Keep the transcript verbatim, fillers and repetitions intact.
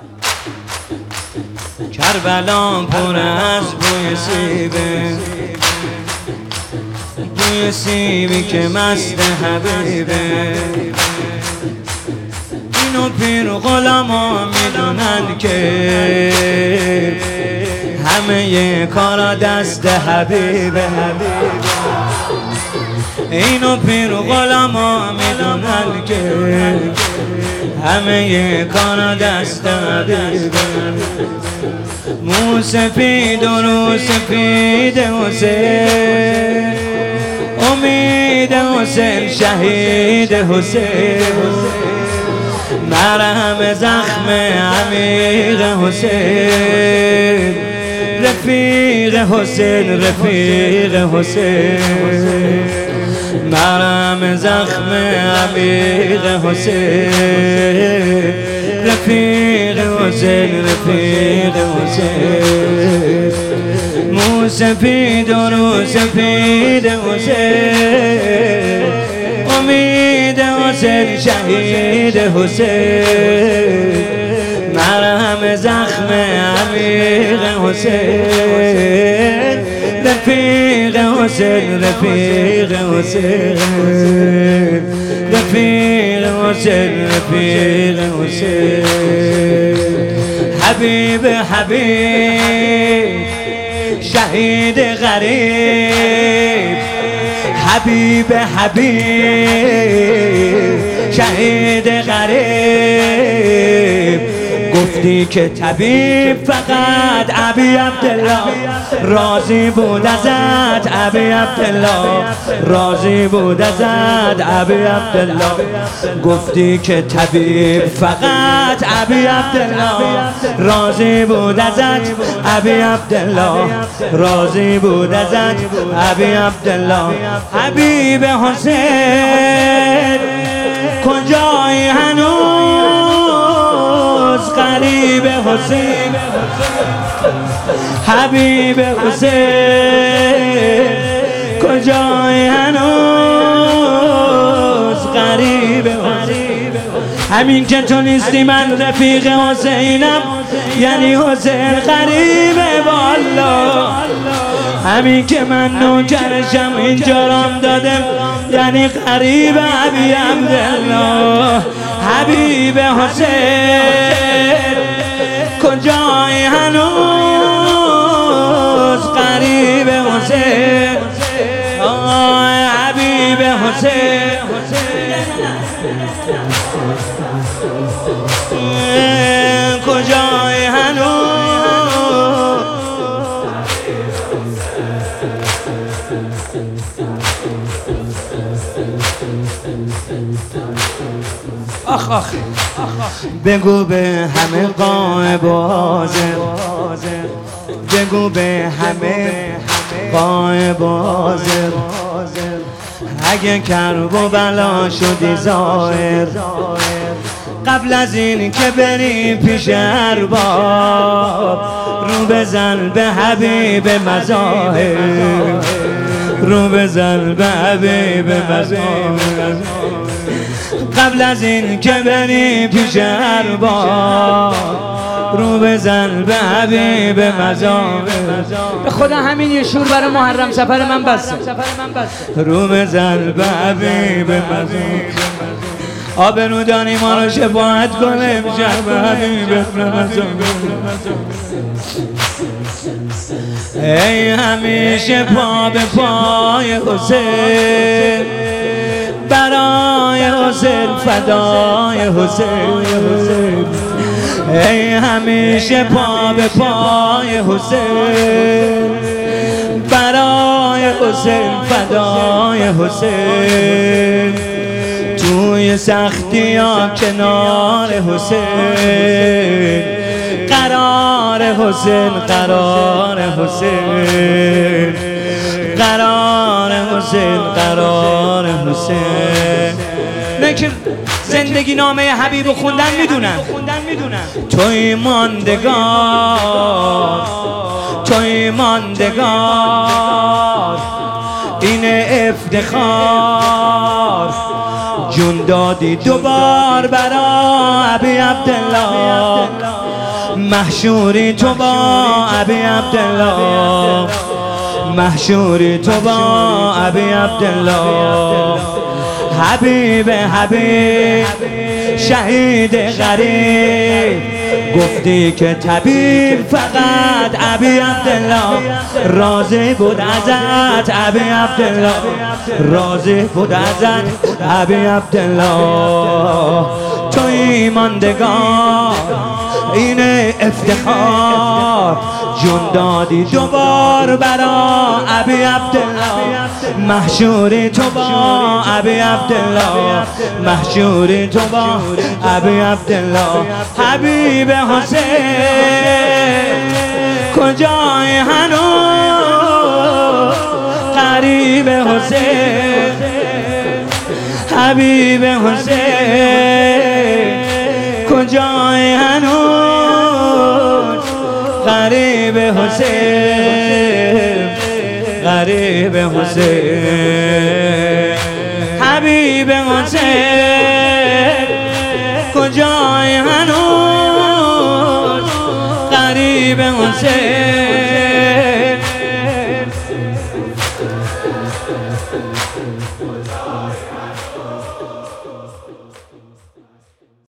کربلا پر از بوی سیبه، بوی سیبی که مست حبیبه. اینو پیر غلاما میدونن که همه ی کارا دست حبیبه. اینو پیر غلاما میدونن که همه ی کارا دست حبیبه. مو سفید و رو سفید حسین، امید حسین شهید حسین، مرهم زخم عمیق حسین، رفیق حسین رفیق حسین، مرهم زخم عمیق حسین، رفیق حسین رفیق حسین. مو سفید و رو سفید حسین، امید حسین شهید حسین، مرهم زخم عمیق حسین، رفیق حسین رفیق حسین، رفیق حسین رفیق حسین. حبیب حبیب شهید غریب، حبیب حبیب شهید غریب. گفتی که طبیب فقط ابی عبدالله راضی بود ازت، ابی عبدالله راضی بود ازت، ابی عبدالله. گفتی که طبیب فقط ابی عبدالله راضی بود ازت، ابی عبدالله راضی بود ازت، ابی عبدالله. حبیب حسین کجایی هنوز، غریب حسین، حبیب حسین کجای هنوز، غریب حسین. همین که تو نیستی من رفیق حسینم، یعنی حسین غریبه والا. همین که من نوکرشم اینجا رام دادم، یعنی غریب ابی عبدالله. حبیب حسین کجای هنوز، غریب حسین، حبیب حسین کجای هنوز. آخ آخ بگو به همه غایب و حاضر، بگو به همه غایب و حاضر، اگه کرب و بلا شدی ظاهر، قبل از این که بری پیش ارباب، رو بزن به حبیب مظاهر، رو بزن به حبیب مظاهر. قبل از این که بری پیش ارباب، رو بزن به حبیب مظاهر. به خدا همین یه شور برای محرم سفر من بسه. رو بزن به حبیب مظاهر. آبرو دانی ما رو شفاعت کنه امشب به حبیب مظاهر. ای همیشه پا به پای حسین، برای حسین فدای حسین. ای همیشه پا به پای حسین، برای حسین فدای حسین. توی سختی ها کنار حسین، قرار حسین قرار حسین، قرار حسین قرار حسین. نه که زندگی نامه حبیب رو خوندن میدونن، توی ماندگار، توی ماندگار، این افتخار جون دادی دوبار برا ابی عبدالله. محشوری تو با ابی عبدالله، محشوری تو با ابی عبدالله. حبیب حبیب شهید غریب، گفتی که طبیب فقط ابی عبدالله. راضی بود ازت ابی عبدالله، راضی بود ازت ابی عبدالله. توی ماندگار این افتخار، جون دادی دوبار برا ابی عبدالله. محشوری تو با ابی عبدالله، محشوری تو با ابی عبدالله. حبیب حسین کجای هنوز، قریب حسین، حبیب حسین کجای هنوز، غریب حسین، غریب حسین. حبیب حسین کجای هنوز، غریب حسین.